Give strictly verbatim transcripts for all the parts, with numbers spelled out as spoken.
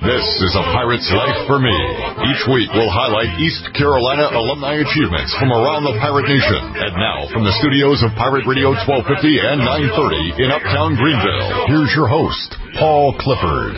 This is A Pirate's Life for Me. Each week we'll highlight East Carolina alumni achievements from around the Pirate Nation. And now, from the studios of Pirate Radio twelve fifty and nine thirty in Uptown Greenville, here's your host, Paul Clifford.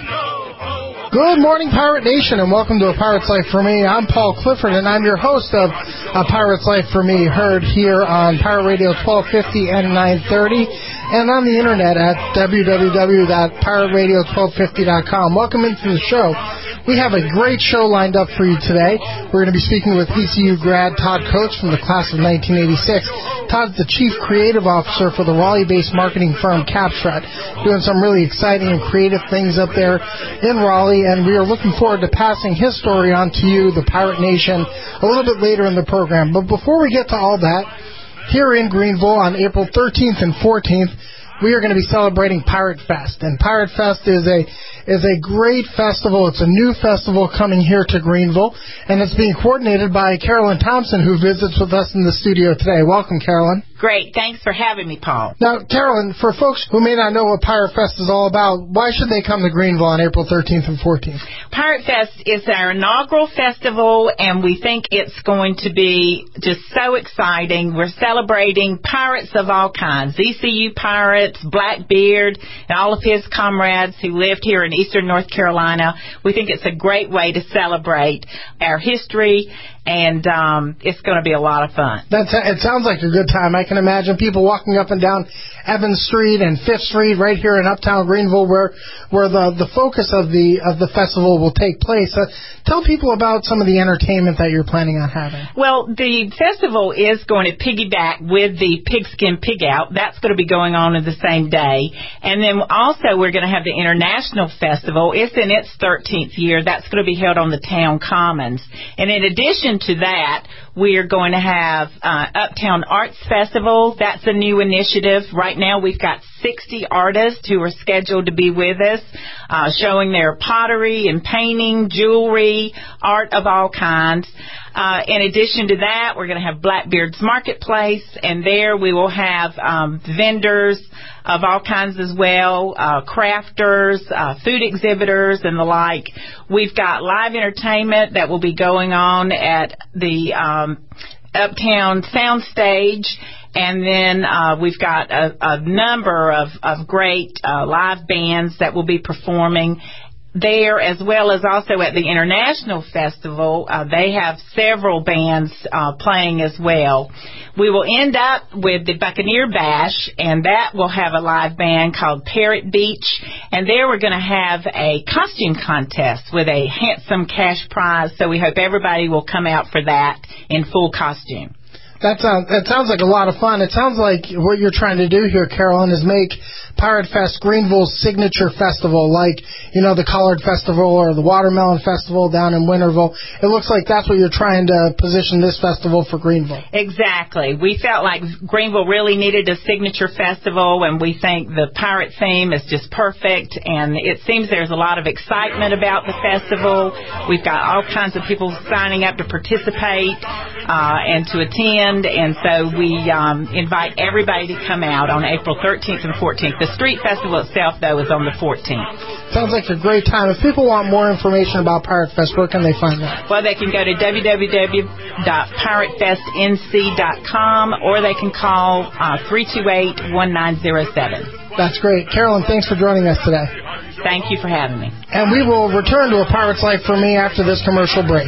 Good morning, Pirate Nation, and welcome to A Pirate's Life for Me. I'm Paul Clifford, and I'm your host of A Pirate's Life for Me, heard here on Pirate Radio twelve fifty and nine thirty, and on the internet at w w w dot pirate radio twelve fifty dot com. Welcome into the show. We have a great show lined up for you today. We're going to be speaking with E C U grad Todd Coates from the class of nineteen eighty-six. Todd's the Chief Creative Officer for the Raleigh-based marketing firm Capstrat, doing some really exciting and creative things up there in Raleigh, and we are looking forward to passing his story on to you, the Pirate Nation, a little bit later in the program. But before we get to all that, here in Greenville on April thirteenth and fourteenth, we are going to be celebrating Pirate Fest. And Pirate Fest is a is a great festival. It's a new festival coming here to Greenville, and it's being coordinated by Carolyn Thompson, who visits with us in the studio today. Welcome, Carolyn. Great. Thanks for having me, Paul. Now, Carolyn, for folks who may not know what Pirate Fest is all about, why should they come to Greenville on April thirteenth and fourteenth? Pirate Fest is our inaugural festival, and we think it's going to be just so exciting. We're celebrating pirates of all kinds, E C U pirates, Blackbeard, and all of his comrades who lived here in Eastern North Carolina. We think it's a great way to celebrate our history, and um, it's going to be a lot of fun. That's, it sounds like a good time. I can imagine people walking up and down Evans Street and Fifth Street right here in Uptown Greenville, where where the, the focus of the of the festival will take place. Uh, tell people about some of the entertainment that you're planning on having. Well, the festival is going to piggyback with the Pigskin Pig Out. That's going to be going on in the same day. And then also we're going to have the International Festival. It's in its thirteenth year. That's going to be held on the town commons. And in addition to that, we're going to have uh, Uptown Arts Festival. That's a new initiative. Right now we've got sixty artists who are scheduled to be with us, uh, showing their pottery and painting, jewelry, art of all kinds. Uh, in addition to that, we're going to have Blackbeard's Marketplace, and there we will have um, vendors of all kinds as well, uh, crafters, uh, food exhibitors, and the like. We've got live entertainment that will be going on at the um, Uptown Soundstage, and then uh, we've got a, a number of, of great uh, live bands that will be performing there, as well as also at the International Festival. Uh, they have several bands uh, playing as well. We will end up with the Buccaneer Bash, and that will have a live band called Parrot Beach, and there we're going to have a costume contest with a handsome cash prize, so we hope everybody will come out for that in full costume. That sounds, that sounds like a lot of fun. It sounds like what you're trying to do here, Carolyn, is make Pirate Fest Greenville's signature festival, like, you know, the Collard Festival or the Watermelon Festival down in Winterville. It looks like that's what you're trying to position this festival for Greenville. Exactly. We felt like Greenville really needed a signature festival, and we think the pirate theme is just perfect, and it seems there's a lot of excitement about the festival. We've got all kinds of people signing up to participate uh, and to attend, and so we um, invite everybody to come out on April thirteenth and fourteenth. The street festival itself, though, is on the fourteenth. Sounds like a great time. If people want more information about Pirate Fest, where can they find that? Well, they can go to w w w dot pirate fest n c dot com, or they can call uh, three two eight, one nine zero seven. That's great. Carolyn, thanks for joining us today. Thank you for having me. And we will return to A Pirate's Life for Me after this commercial break.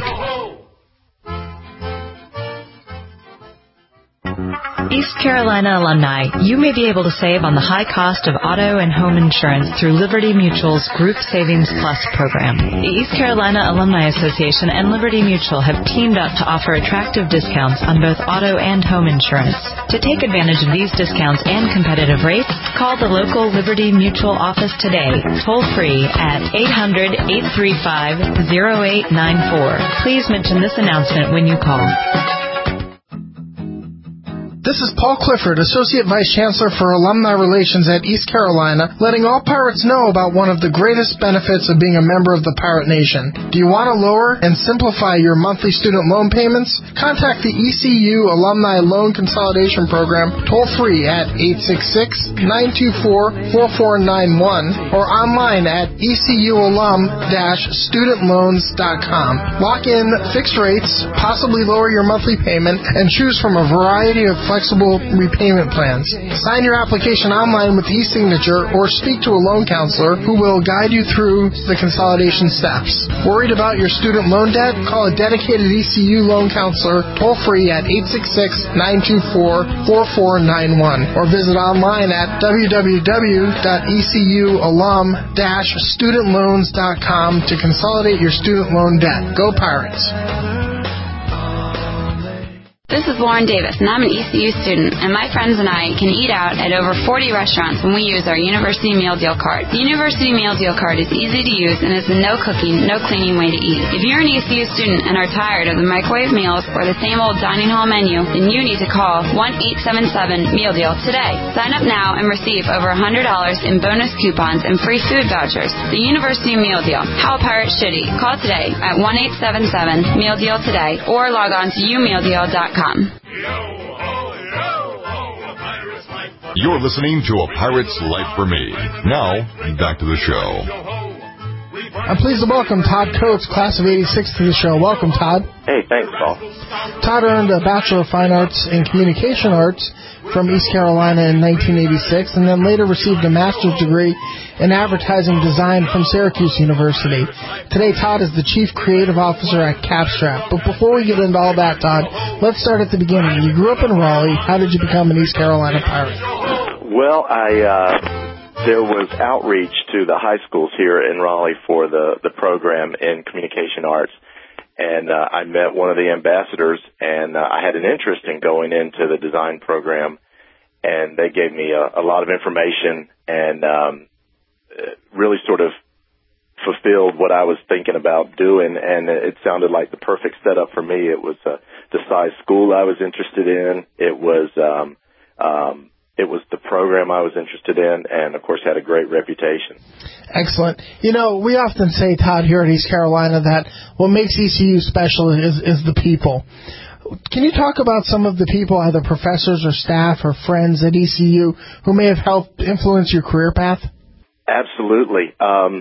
East Carolina alumni, you may be able to save on the high cost of auto and home insurance through Liberty Mutual's Group Savings Plus program. The East Carolina Alumni Association and Liberty Mutual have teamed up to offer attractive discounts on both auto and home insurance. To take advantage of these discounts and competitive rates, call the local Liberty Mutual office today, toll free at eight hundred, eight three five, zero eight nine four. Please mention this announcement when you call. This is Paul Clifford, Associate Vice Chancellor for Alumni Relations at East Carolina, letting all Pirates know about one of the greatest benefits of being a member of the Pirate Nation. Do you want to lower and simplify your monthly student loan payments? Contact the E C U Alumni Loan Consolidation Program toll-free at eight six six, nine two four, four four nine one or online at e c u alum dash student loans dot com. Lock in fixed rates, possibly lower your monthly payment, and choose from a variety of flexible repayment plans. Sign your application online with e-signature or speak to a loan counselor who will guide you through the consolidation steps. Worried about your student loan debt? Call a dedicated E C U loan counselor toll-free at eight six six, nine two four, four four nine one or visit online at w w w dot e c u alum dash student loans dot com to consolidate your student loan debt. Go Pirates! This is Lauren Davis, and I'm an E C U student, and my friends and I can eat out at over forty restaurants when we use our University Meal Deal card. The University Meal Deal card is easy to use and is a no cooking, no cleaning way to eat. If you're an E C U student and are tired of the microwave meals or the same old dining hall menu, then you need to call one eight seven seven meal deal today. Sign up now and receive over one hundred dollars in bonus coupons and free food vouchers. The University Meal Deal. How a pirate should eat. Call today at one eight seven seven meal deal today or log on to u meal deal dot com. You're listening to A Pirate's Life for Me. Now, back to the show. I'm pleased to welcome Todd Coates, class of eighty-six, to the show. Welcome, Todd. Hey, thanks, Paul. Todd earned a Bachelor of Fine Arts in Communication Arts from East Carolina in nineteen eighty-six, and then later received a master's degree in advertising design from Syracuse University. Today, Todd is the Chief Creative Officer at Capstrap. But before we get into all that, Todd, let's start at the beginning. You grew up in Raleigh. How did you become an East Carolina Pirate? Well, I uh, there was outreach to the high schools here in Raleigh for the, the program in communication arts. And uh, I met one of the ambassadors, and uh, I had an interest in going into the design program. And they gave me a, a lot of information and um, really sort of fulfilled what I was thinking about doing. And it sounded like the perfect setup for me. It was uh, the size school I was interested in. It was um, um, it was the program I was interested in, and of course had a great reputation. Excellent. You know, we often say, Todd, here at East Carolina, that what makes E C U special is, is the people. Can you talk about some of the people, either professors or staff or friends at E C U, who may have helped influence your career path? Absolutely. Um,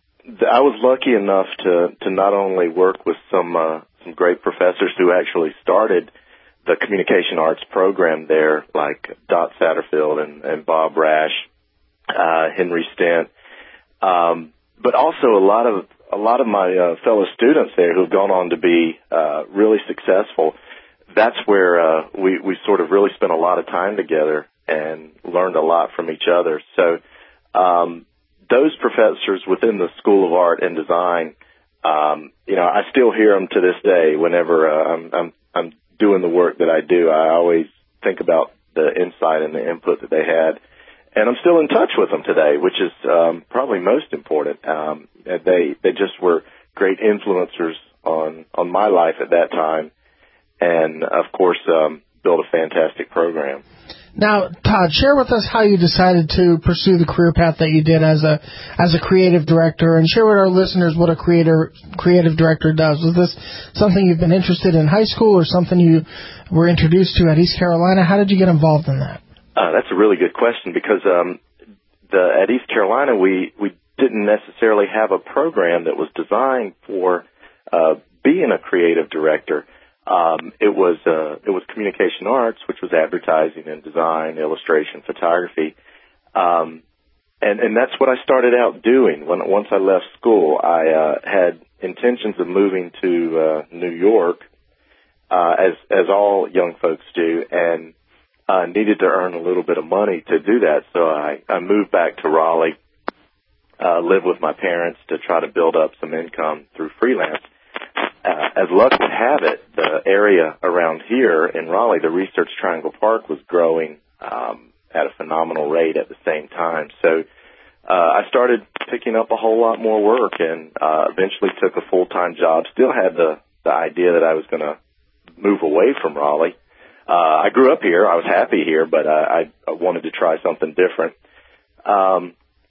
I was lucky enough to, to not only work with some uh, some great professors who actually started the communication arts program there, like Dot Satterfield and, and Bob Rash, uh, Henry Stent, um, but also a lot of a lot of my uh, fellow students there who've gone on to be uh, really successful. That's where uh, we we sort of really spent a lot of time together and learned a lot from each other. So um, those professors within the School of Art and Design, um, you know, I still hear them to this day whenever uh, I'm, I'm I'm doing the work that I do. I always think about the insight and the input that they had. And I'm still in touch with them today, which is um, probably most important. Um, they they just were great influencers on, on my life at that time and, of course, um, built a fantastic program. Now, Todd, share with us how you decided to pursue the career path that you did as a as a creative director, and share with our listeners what a creator creative director does. Was this something you've been interested in high school or something you were introduced to at East Carolina? How did you get involved in that? Uh, that's a really good question because um, the, at East Carolina we, we didn't necessarily have a program that was designed for uh, being a creative director. Um, it was, uh, it was communication arts, which was advertising and design, illustration, photography. Um, and, and that's what I started out doing. When, once I left school, I, uh, had intentions of moving to, uh, New York, uh, as, as all young folks do, and, uh, needed to earn a little bit of money to do that. So I, I moved back to Raleigh, uh, lived with my parents to try to build up some income through freelance. Uh, as luck would have it, the area around here in Raleigh, the Research Triangle Park, was growing um, at a phenomenal rate at the same time. So uh, I started picking up a whole lot more work and uh, eventually took a full-time job. Still had the, the idea that I was going to move away from Raleigh, uh, I grew up here. I was happy here, but I, I wanted to try something different. Um,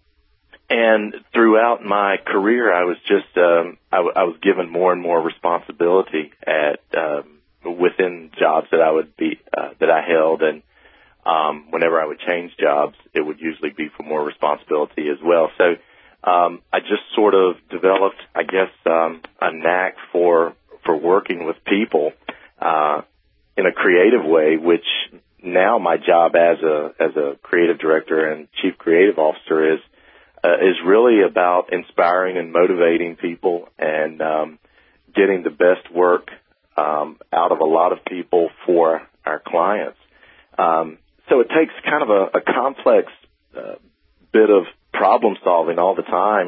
and throughout my career, I was just, um, I, w- I was given more and more responsibility at, um, within jobs that I would be, uh, that I held. And, um, whenever I would change jobs, it would usually be for more responsibility as well. So, um, I just sort of developed, I guess, um, a knack for, for working with people, uh, in a creative way, which now my job as a, as a creative director and chief creative officer is, Uh, is really about inspiring and motivating people and um, getting the best work um, out of a lot of people for our clients. Um, so it takes kind of a, a complex uh, bit of problem solving all the time,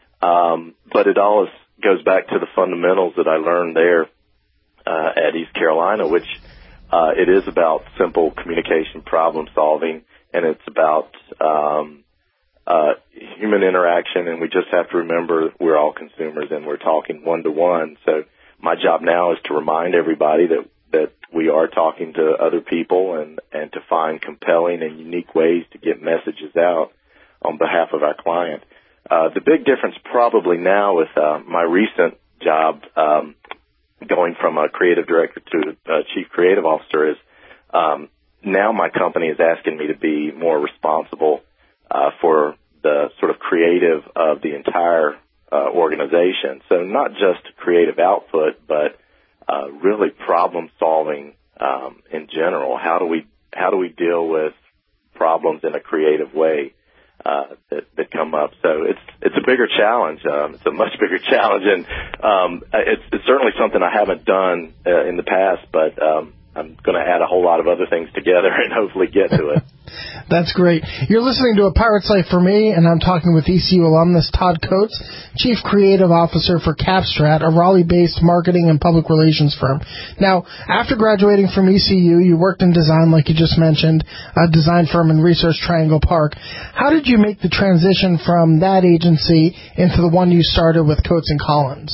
um, but it always goes back to the fundamentals that I learned there uh, at East Carolina, which uh, it is about simple communication problem solving, and it's about um, Uh, human interaction, and we just have to remember we're all consumers and we're talking one-to-one. So my job now is to remind everybody that, that we are talking to other people and, and to find compelling and unique ways to get messages out on behalf of our client. Uh, the big difference probably now with uh, my recent job um, going from a creative director to a chief creative officer is um, now my company is asking me to be more responsible Uh, for the sort of creative of the entire uh, organization. So not just creative output, but uh, really problem solving um, in general. How do we how do we deal with problems in a creative way uh, that, that come up? So it's it's a bigger challenge. Um, it's a much bigger challenge, and um, it's, it's certainly something I haven't done uh, in the past, but um, I'm going to add a whole lot of other things together and hopefully get to it. That's great. You're listening to A Pirate's Life for Me, and I'm talking with E C U alumnus Todd Coates, Chief Creative Officer for Capstrat, a Raleigh-based marketing and public relations firm. Now, after graduating from E C U, you worked in design, like you just mentioned, a design firm in Research Triangle Park. How did you make the transition from that agency into the one you started with Coates and Collins?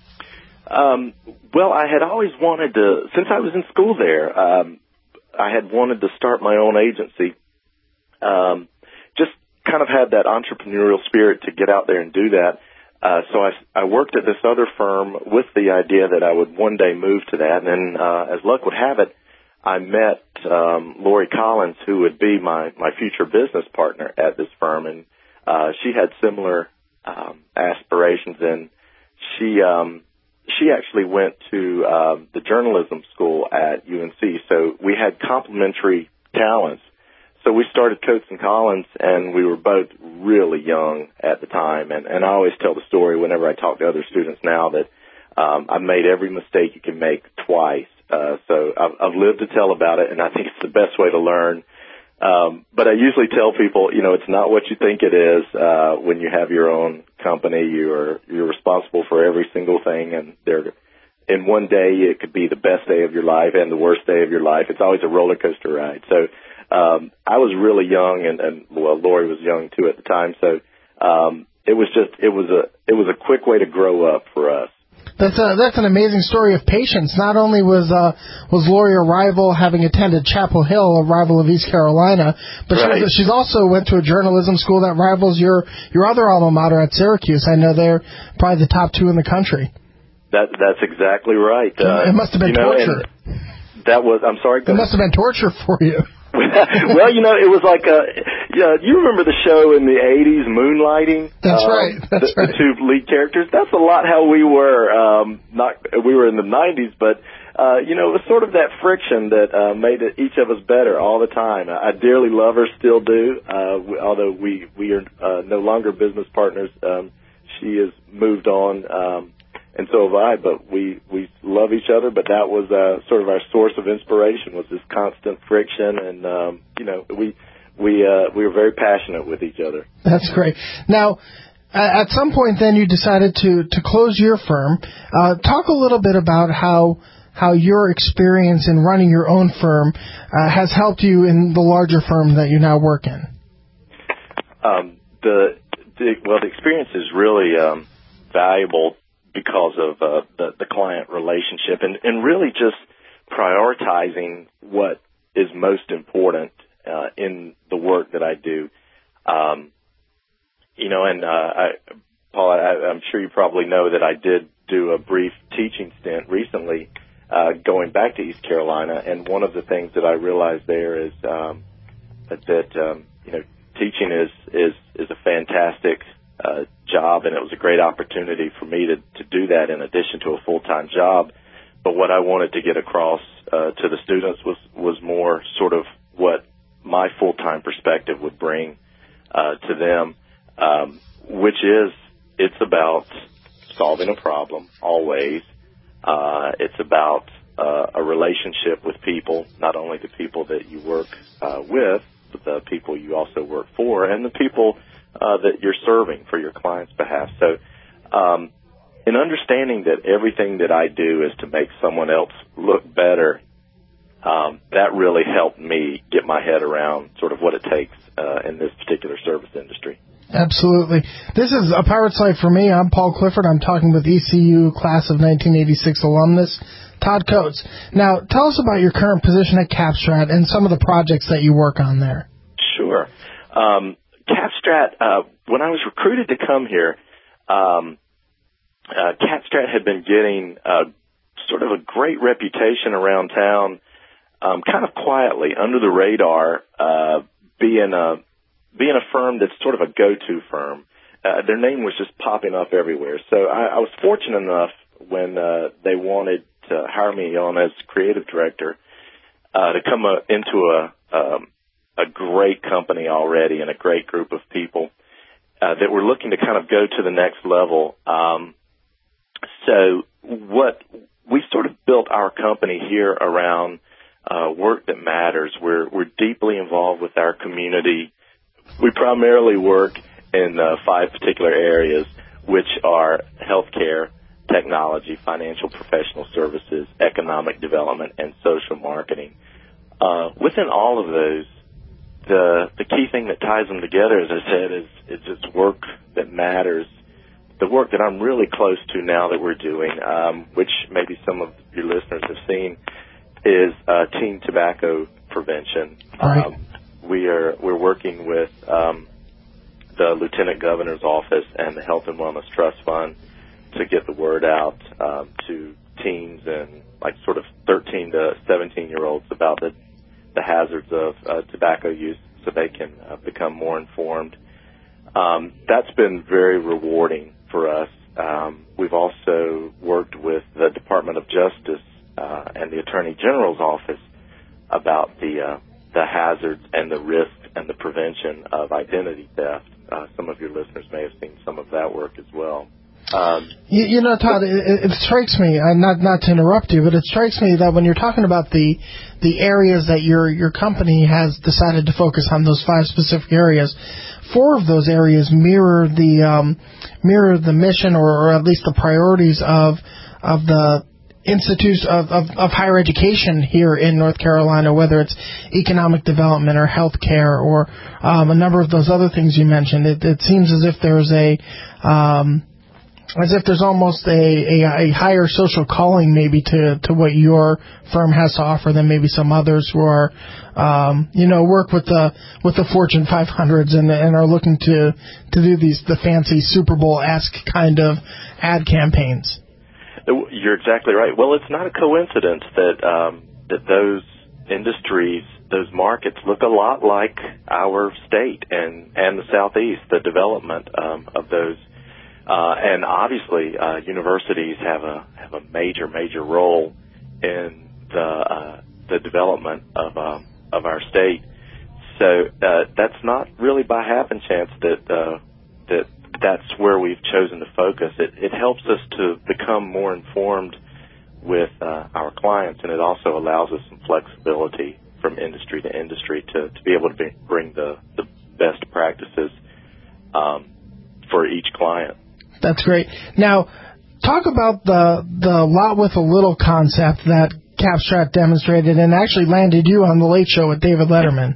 Um, well, I had always wanted to, since I was in school there, um, I had wanted to start my own agency. Um, just kind of had that entrepreneurial spirit to get out there and do that. Uh, so I, I worked at this other firm with the idea that I would one day move to that. And then, uh, as luck would have it, I met, um, Lori Collins, who would be my, my future business partner at this firm. And, uh, she had similar, um, aspirations, and she, um, she actually went to, um, the journalism school at U N C. So we had complementary talents. So we started Coates and Collins, and we were both really young at the time. And, and I always tell the story whenever I talk to other students now that um, I've made every mistake you can make twice. Uh, so I've, I've lived to tell about it, and I think it's the best way to learn. Um, but I usually tell people, you know, it's not what you think it is. Uh, when you have your own company, you're you're responsible for every single thing, and there, in one day it could be the best day of your life and the worst day of your life. It's always a roller coaster ride. So. Um, I was really young, and, and well, Lori was young too at the time. So um, it was just it was a it was a quick way to grow up for us. That's a, that's an amazing story of patience. Not only was uh, was Lori a rival, having attended Chapel Hill, a rival of East Carolina, but right. she was, she's also went to a journalism school that rivals your your other alma mater at Syracuse. I know they're probably the top two in the country. That that's exactly right. Uh, it must have been you know, torture. That was I'm sorry. It must have been torture for you. Well, you know, it was like a, yeah, you remember the show in the eighties, Moonlighting? That's um, right. That's the, right. The two lead characters. That's a lot how we were. Um, not we were in the nineties, but uh, you know, it was sort of that friction that uh, made it, each of us better all the time. I, I dearly love her, still do. Uh, we, although we we are uh, no longer business partners, um, she has moved on. Um, And so have I, but we, we love each other, but that was uh, sort of our source of inspiration, was this constant friction, and, um, you know, we we uh, we were very passionate with each other. That's great. Now, at some point then you decided to, to close your firm. Uh, talk a little bit about how how your experience in running your own firm uh, has helped you in the larger firm that you now work in. Um, the, the well, the experience is really um, valuable because of uh, the, the client relationship, and, and really just prioritizing what is most important uh, in the work that I do. Um, you know, and uh, I, Paul, I, I'm sure you probably know that I did do a brief teaching stint recently, uh, going back to East Carolina, and one of the things that I realized there is um, that, that um, you know, teaching is is is a fantastic uh, job, and it was a great opportunity for me to to do that in addition to a full-time job. But what I wanted to get across uh, to the students was was more sort of what my full-time perspective would bring uh, to them, um, which is it's about solving a problem always. Uh, it's about uh, a relationship with people, not only the people that you work uh, with, but the people you also work for, and the people uh, that you're serving for your client's behalf. So um, in understanding that everything that I do is to make someone else look better, um, that really helped me get my head around sort of what it takes uh, in this particular service industry. Absolutely. This is A Pirate's Life for me. I'm Paul Clifford. I'm talking with E C U class of nineteen eighty-six alumnus Todd Coates. Now, tell us about your current position at Capstrat and some of the projects that you work on there. Sure. Um, Capstrat, uh, when I was recruited to come here, um, uh, Capstrat had been getting uh, sort of a great reputation around town, um, kind of quietly, under the radar, uh, being a being a firm that's sort of a go-to firm. Uh, their name was just popping up everywhere. So I, I was fortunate enough when uh, they wanted to hire me on as creative director uh, to come uh, into a um, a great company already and a great group of people uh, that were looking to kind of go to the next level. Um, so what we sort of built our company here around uh, work that matters. We're we're deeply involved with our community. We primarily work in uh, five particular areas, which are healthcare, technology, financial professional services, economic development, and social marketing. Uh, within all of those, the the key thing that ties them together, as I said, is, is it's work that matters. The work that I'm really close to now that we're doing, um, which maybe some of your listeners have seen, is uh, teen tobacco prevention. Right. Um, we are we're working with um, the Lieutenant Governor's Office and the Health and Wellness Trust Fund to get the word out um, to teens and like sort of thirteen to seventeen year olds about the the hazards of uh, tobacco use, so they can uh, become more informed. Um, that's been very rewarding for us. Um, we've also worked with the Department of Justice uh, and the Attorney General's Office about the uh, the hazards and the risk and the prevention of identity theft. Uh, some of your listeners may have seen some of that work as well. Um, you, you know, Todd, it, it strikes me, uh, not not to interrupt you, but it strikes me that when you're talking about the the areas that your your company has decided to focus on, those five specific areas, four of those areas mirror the um, mirror the mission, or, or at least the priorities of of the institutes of, of, of higher education here in North Carolina, whether it's economic development or healthcare or um, a number of those other things you mentioned. It, it seems as if there's a um, as if there's almost a, a, a higher social calling maybe to, to what your firm has to offer than maybe some others who are, um, you know, work with the with the Fortune five hundreds and and are looking to to do these the fancy Super Bowl-esque kind of ad campaigns. You're exactly right. Well, it's not a coincidence that um, that those industries, those markets, look a lot like our state and, and the Southeast, the development um, of those. Uh, and obviously, uh, universities have a have a major, major role in the uh, the development of um, of our state. So uh, that's not really by happenstance that uh, that. That's where we've chosen to focus. It, it helps us to become more informed with uh, our clients, and it also allows us some flexibility from industry to industry to, to be able to be, bring the, the best practices um, for each client. That's great. Now, talk about the the lot with a little concept that Capstrat demonstrated and actually landed you on The Late Show with David Letterman.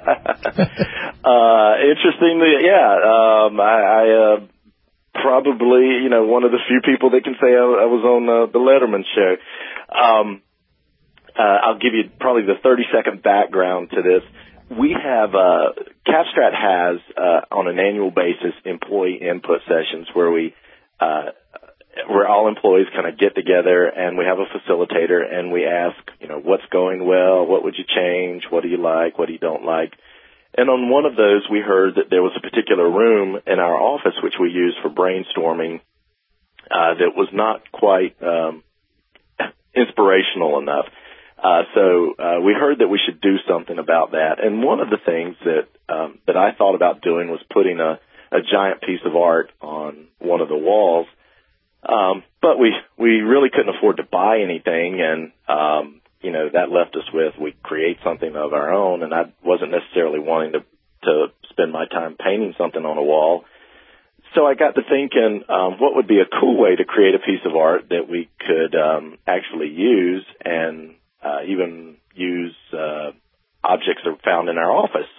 uh, interestingly, yeah, um, I, I uh, probably, you know, one of the few people that can say I, I was on uh, the Letterman show. Um, uh, I'll give you probably the thirty-second background to this. We have, uh, Capstrat has, uh, on an annual basis, employee input sessions where we, uh, where all employees kind of get together and we have a facilitator and we ask, you know, what's going well, what would you change, what do you like, what do you don't like. And on one of those, we heard that there was a particular room in our office which we use for brainstorming uh, that was not quite um, inspirational enough. Uh, so uh, we heard that we should do something about that. And one of the things that um, that I thought about doing was putting a, a giant piece of art on one of the walls. Um, but we we really couldn't afford to buy anything, and um, you know, that left us with we create something of our own. And I wasn't necessarily wanting to to spend my time painting something on a wall. So I got to thinking, um, what would be a cool way to create a piece of art that we could um, actually use and uh, even use uh, objects that are found in our office.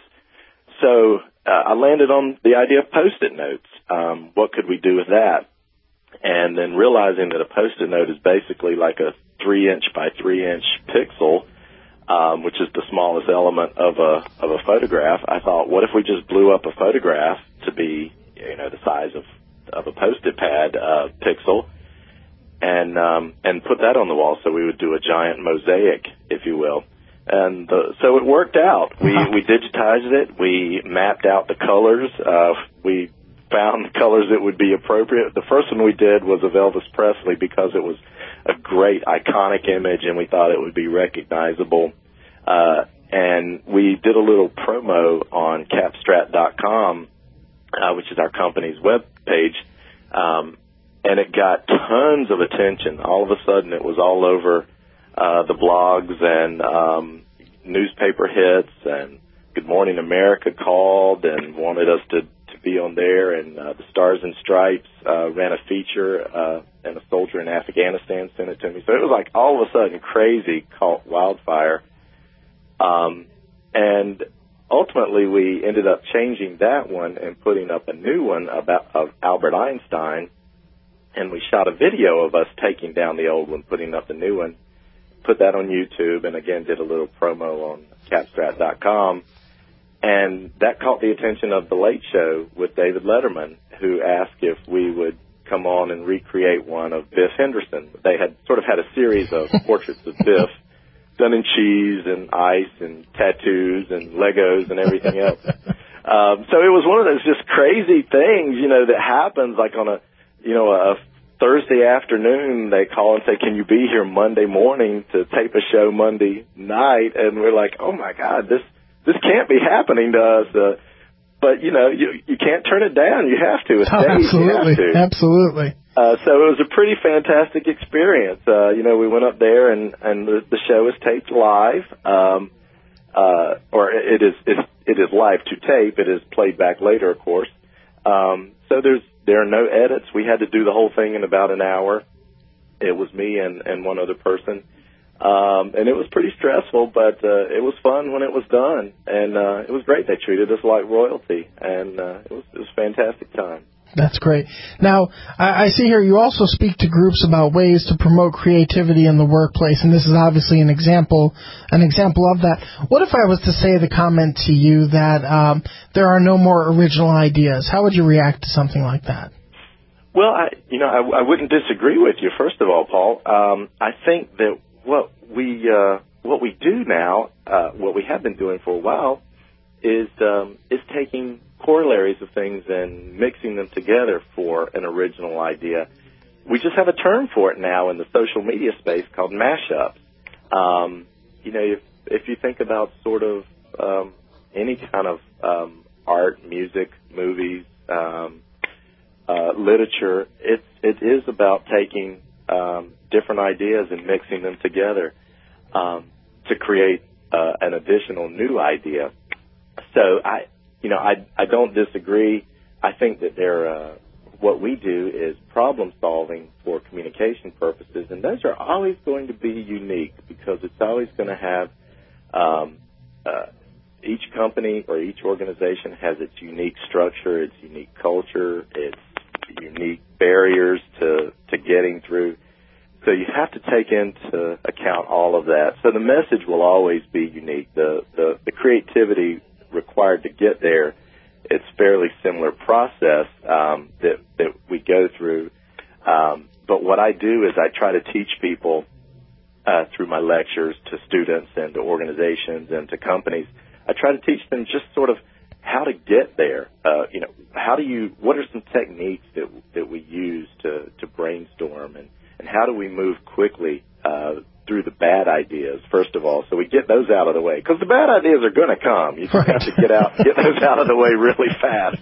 So uh, I landed on the idea of Post-it notes. Um, what could we do with that? And then realizing that a Post-it note is basically like a three-inch by three-inch pixel, um, which is the smallest element of a of a photograph, I thought, what if we just blew up a photograph to be, you know, the size of of a Post-it pad uh, pixel, and um, and put that on the wall. So we would do a giant mosaic, if you will. And uh, so it worked out. We we digitized it. We mapped out the colors. Uh, we found colors that would be appropriate. The first one we did was of Elvis Presley because it was a great iconic image and we thought it would be recognizable. Uh, and we did a little promo on capstrat dot com, uh, which is our company's web page, um, and it got tons of attention. All of a sudden it was all over uh, the blogs and um, newspaper hits, and Good Morning America called and wanted us to to be on there, and uh, the Stars and Stripes uh, ran a feature, uh, and a soldier in Afghanistan sent it to me. So it was like all of a sudden crazy, caught wildfire. Um, and ultimately we ended up changing that one and putting up a new one about of Albert Einstein, and we shot a video of us taking down the old one, putting up the new one, put that on YouTube, and again did a little promo on capstrat dot com. And that caught the attention of The Late Show with David Letterman, who asked if we would come on and recreate one of Biff Henderson. They had sort of had a series of portraits of Biff done in cheese and ice and tattoos and Legos and everything else. um, so it was one of those just crazy things, you know, that happens like on a, you know, a Thursday afternoon. They call and say, can you be here Monday morning to tape a show Monday night? And we're like, oh, my God, this This can't be happening to us, uh, but you know you you can't turn it down. You have to. It's oh, absolutely, you have to. absolutely. Uh, so it was a pretty fantastic experience. Uh, you know, we went up there and and the, the show is taped live, um, uh, or it is it, it is live to tape. It is played back later, of course. Um, so there's there are no edits. We had to do the whole thing in about an hour. It was me and and one other person. Um, and it was pretty stressful, but uh, it was fun when it was done, and uh, it was great. They treated us like royalty, and uh, it was it was a fantastic time. That's great. Now, I, I see here you also speak to groups about ways to promote creativity in the workplace, and this is obviously an example an example of that. What if I was to say the comment to you that um, there are no more original ideas? How would you react to something like that? Well, I you know I, I wouldn't disagree with you. First of all, Paul, um, I think that what we uh, what we do now, uh, what we have been doing for a while, is um, is taking corollaries of things and mixing them together for an original idea. We just have a term for it now in the social media space called mashups. Um, you know, if if you think about sort of um, any kind of um, art, music, movies, um, uh, literature, it it is about taking um, different ideas and mixing them together um, to create uh, an additional new idea. So I, you know, I I don't disagree. I think that there, uh, what we do is problem solving for communication purposes, and those are always going to be unique because it's always going to have um, uh, each company or each organization has its unique structure, its unique culture, its unique barriers to to getting through. So you have to take into account all of that. So the message will always be unique. The, the, the creativity required to get there, it's fairly similar process um, that, that we go through. Um, but what I do is I try to teach people uh, through my lectures to students and to organizations and to companies. I try to teach them just sort of how to get there. Uh, you know, how do you? What are some techniques that that we use to to brainstorm, and and how do we move quickly uh, through the bad ideas first of all, so we get those out of the way, because the bad ideas are going to come. You just right. have to get out, get those out of the way really fast.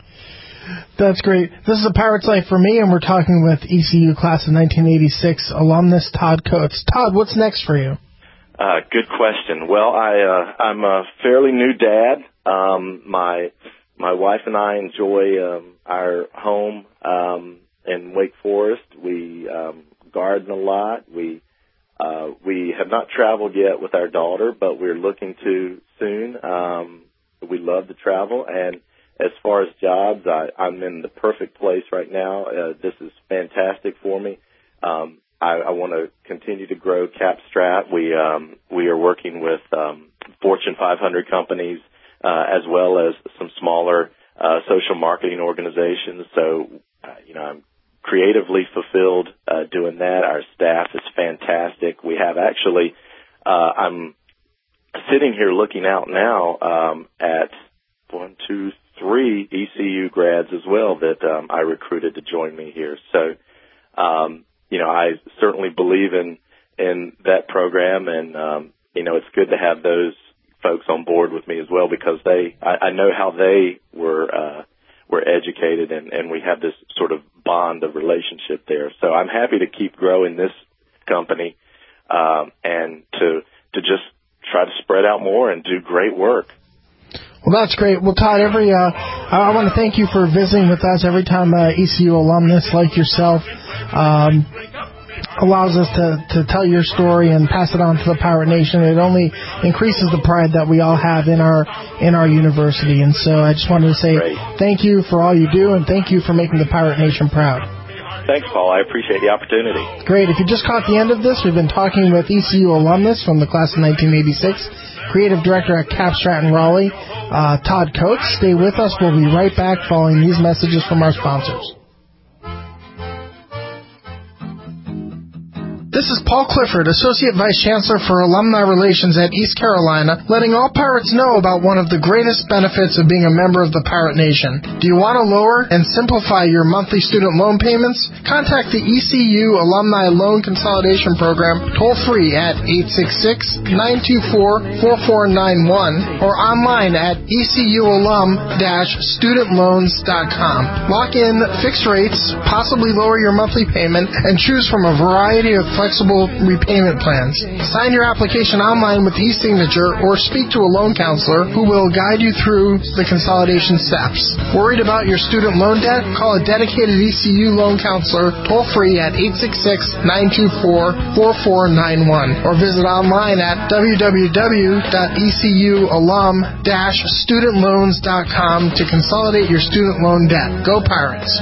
That's great. This is A Pirate's Life for Me, and we're talking with E C U class of nineteen eighty-six alumnus Todd Coates. Todd, what's next for you? Uh, good question. Well, I, uh, I'm a fairly new dad. Um, my my wife and I enjoy um, our home um, in Wake Forest. We um, garden a lot. We uh, we have not traveled yet with our daughter, but we're looking to soon. Um, we love to travel, and as far as jobs, I, I'm in the perfect place right now. Uh, this is fantastic for me. Um, I, I want to continue to grow Capstrat. We um, we are working with um, Fortune five hundred companies uh, as well as some smaller uh, social marketing organizations. So, uh, you know, I'm creatively fulfilled uh, doing that. Our staff is fantastic. We have actually, uh, I'm sitting here looking out now um, at one, two, three E C U grads as well that um, I recruited to join me here. So, um, you know, I certainly believe in in that program, and um, you know, it's good to have those folks on board with me as well, because they, I, I know how they were uh, were educated, and, and we have this sort of bond of relationship there. So I'm happy to keep growing this company um, and to to just try to spread out more and do great work. Well, that's great. Well, Todd, every uh, I, I want to thank you for visiting with us. Every time uh, E C U alumnus like yourself um, allows us to, to tell your story and pass it on to the Pirate Nation, it only increases the pride that we all have in our in our university. And so I just wanted to say great. Thank you for all you do, and thank you for making the Pirate Nation proud. Thanks, Paul. I appreciate the opportunity. Great. If you just caught the end of this, we've been talking with E C U alumnus from the class of nineteen eighty-six, Creative Director at Capstrat in Raleigh, uh, Todd Coates. Stay with us. We'll be right back following these messages from our sponsors. This is Paul Clifford, Associate Vice Chancellor for Alumni Relations at East Carolina, letting all Pirates know about one of the greatest benefits of being a member of the Pirate Nation. Do you want to lower and simplify your monthly student loan payments? Contact the E C U Alumni Loan Consolidation Program toll-free at eight six six, nine two four, four four nine one or online at e c u alum dash student loans dot com. Lock in fixed rates, possibly lower your monthly payment, and choose from a variety of flexible repayment plans. Sign your application online with e-signature or speak to a loan counselor who will guide you through the consolidation steps. Worried about your student loan debt? Call a dedicated E C U loan counselor toll-free at eight six six, nine two four, four four nine one or visit online at w w w dot e c u alum dash student loans dot com to consolidate your student loan debt. Go Pirates!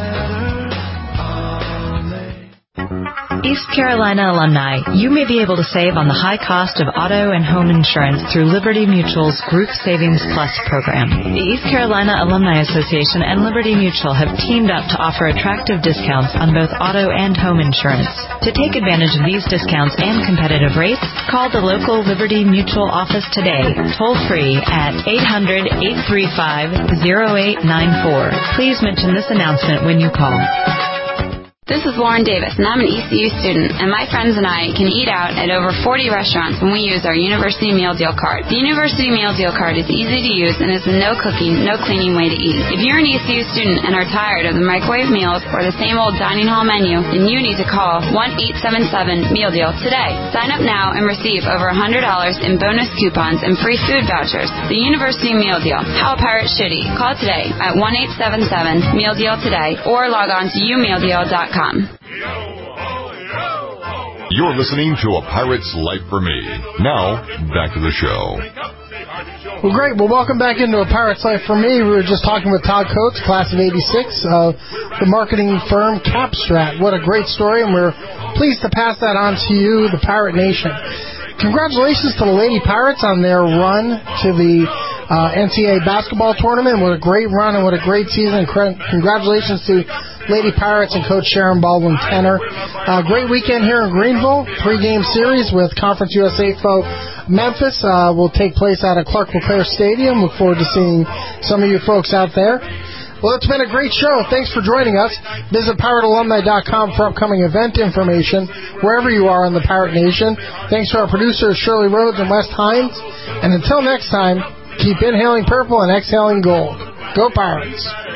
East Carolina alumni, you may be able to save on the high cost of auto and home insurance through Liberty Mutual's Group Savings Plus program. The East Carolina Alumni Association and Liberty Mutual have teamed up to offer attractive discounts on both auto and home insurance. To take advantage of these discounts and competitive rates, call the local Liberty Mutual office today, toll-free at eight hundred, eight three five, zero eight nine four. Please mention this announcement when you call. This is Lauren Davis, and I'm an E C U student, and my friends and I can eat out at over forty restaurants when we use our University Meal Deal Card. The University Meal Deal Card is easy to use and is a no cooking, no cleaning way to eat. If you're an E C U student and are tired of the microwave meals or the same old dining hall menu, then you need to call one eight seven seven meal deal today. Sign up now and receive over one hundred dollars in bonus coupons and free food vouchers. The University Meal Deal. How a pirate should eat. Call today at one eight seven seven meal deal today or log on to u meal deal dot com. You're listening to A Pirate's Life for Me. Now, back to the show. Well, great. Well, welcome back into A Pirate's Life for me. We were just talking with Todd Coates, class of eighty-six, of the marketing firm Capstrat. What a great story, and we're pleased to pass that on to you, the Pirate Nation. Congratulations to the Lady Pirates on their run to the uh, N C double A basketball tournament. What a great run and what a great season. Congratulations to Lady Pirates and Coach Sharon Baldwin-Tenner. Uh, great weekend here in Greenville. Three-game series with Conference U S A foe Memphis uh, will take place out at Clark LeClaire Stadium. Look forward to seeing some of you folks out there. Well, it's been a great show. Thanks for joining us. Visit pirate alumni dot com for upcoming event information wherever you are in the Pirate Nation. Thanks to our producers, Shirley Rhodes and West Hines. And until next time, keep inhaling purple and exhaling gold. Go Pirates.